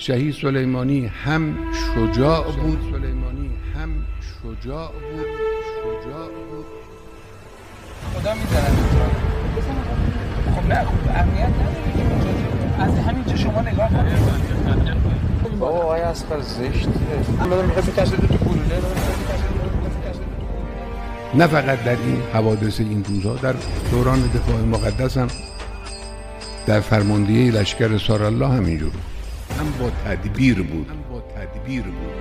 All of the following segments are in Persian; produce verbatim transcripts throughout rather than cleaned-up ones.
شهید سلیمانی هم شجاع بود سلیمانی هم شجاع بود شجاع بود خدا می‌ذاره خب نه خب اهمیت نداره از همینجا شما نگاه کنید بابا آقای اصغر زشته من میخوام بکشه تو گلوله نه فقط در این حوادث این روزها، در دوران دفاع مقدس هم در فرماندهی لشکر سارالله همینجور هم با تدبیر بود هم با تدبیر بود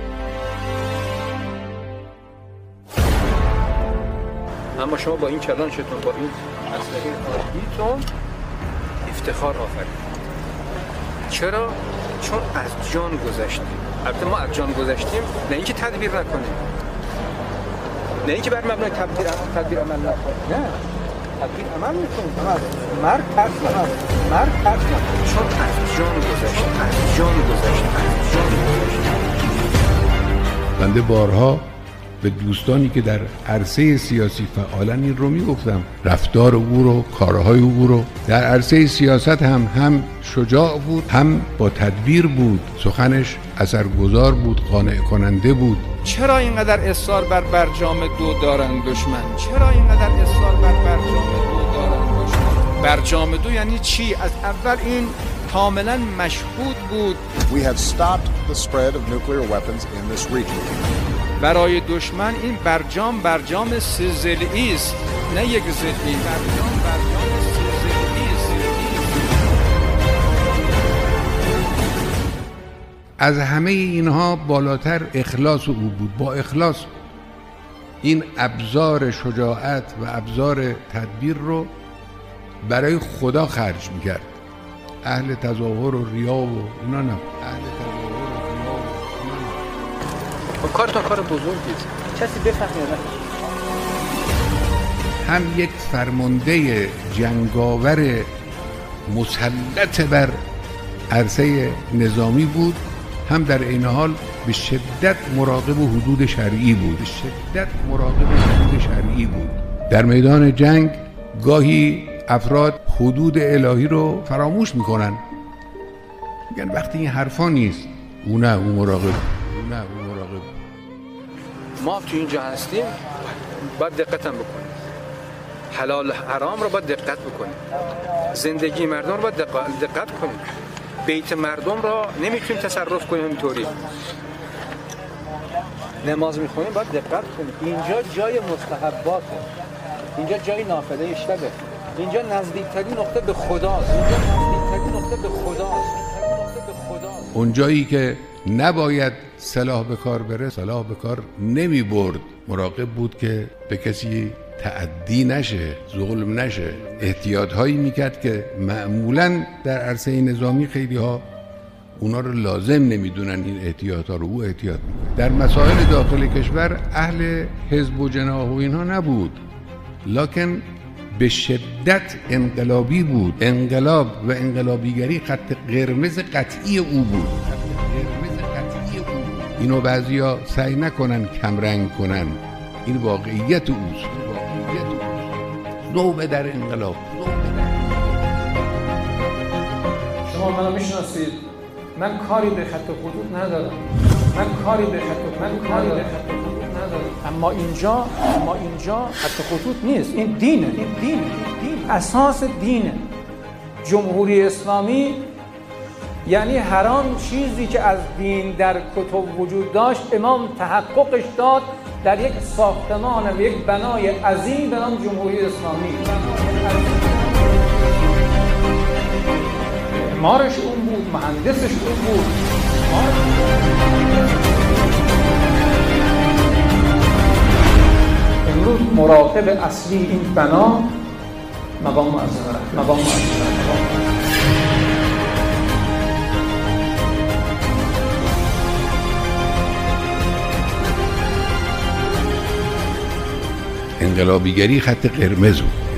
اما شما با این کلانشتون با این اسلحه عادیتون افتخار آفرید. چرا؟ چون از جان گذشتیم. البته ما از جان گذشتیم نه اینکه تدبیر نکنیم، نه اینکه بر مبنای تدبیر تدبیر عمل نکنیم، نه تدبیر عمل میکنیم، اما مرد ترس نکنیم، مرد ترس نکنیم، چون از جان گذشتیم از جان گذشتیم از جان گذشتیم. بنده بارها به دوستانی که در عرصه سیاسی فعالن این رو میگفتم، رفتار او رو، کارهای او رو. در عرصه سیاست هم هم شجاع بود، هم با تدبیر بود، سخنش اثرگذار بود، قانع کننده بود. چرا اینقدر اصرار بر برجام دو دارن دشمن؟ چرا اینقدر اصرار بر برجام دو دارن دشمن؟ برجام دو یعنی چی؟ از اول این کاملا مشهود بود. We have stopped the spread of nuclear weapons in this region. برای دشمن این برجام برجام سه ضلعی است، نه یک ضلعی. برجام برجام سه ضلعی است. از همه اینها بالاتر اخلاص او بود. با اخلاص این ابزار شجاعت و ابزار تدبیر رو برای خدا خرج میکرد. اهل تظاهر و ریا و اینا نه. اهل تظاهر و ریا و اینا نه. کارتون کار بزرگیست، کسی بفهمه نه. هم یک فرمانده جنگاور مسلط بر عرصه نظامی بود، هم در این حال به شدت مراقب حدود شرعی بود. به شدت مراقب حدود شرعی بود. در میدان جنگ گاهی افراد حدود الهی رو فراموش میکنن، میگن وقتی این حرفا نیست. او نه، او مراقب. او نه، او مراقب. ما تو اینجا هستیم باید دقت هم بکنیم. حلال حرام رو باید دقت بکنیم. زندگی مردم رو باید دقت کنیم. بیت مردم را نمیتونیم تصرف کنیم اینطوری. نماز میخونیم باید دقت کنیم. اینجا جای مستحباته، اینجا جای نافله شبه، اینجا نزدیکترین نقطه به خداست، اینجا نزدیکترین نقطه به خداست، نقطه به خداست. اون جایی که نباید سلاح به کار بره، سلاح به کار نمی برد. مراقب بود که به کسی تعدی نشه، ظلم نشه. احتیاط هایی میکرد که معمولاً در عرصه نظامی خیلی ها اونا رو لازم نمیدونن این احتیاط ها رو. او احتیاط میکرد. در مسائل داخل کشور اهل حزب و جناح و اینها نبود، لکن به شدت انقلابی بود. انقلاب و انقلابیگری خط قرمز قطعی او بود. اینو بعضیا سعی نکنن کمرنگ کنن، این واقعیت اوست. واقعیت اوست. نوبه در انقلاب. شما منو میشناسید، من کاری به خط خطوط ندارم. من کاری به خط من کاری به خط خطوط ندارم. اما اینجا اما اینجا خط خطوط نیست. این دینه. این دینه. این دین اساس دینه. جمهوری اسلامی یعنی هر آن چیزی که از دین در کتب وجود داشت امام تحققش داد در یک ساختمان و یک بنای عظیم به نام جمهوری اسلامی. معمارش اون بود، مهندسش اون بود. امروز مراقب اصلی این بنا مقام معظم مقام معظم انقلابیگری خط قرمز بود.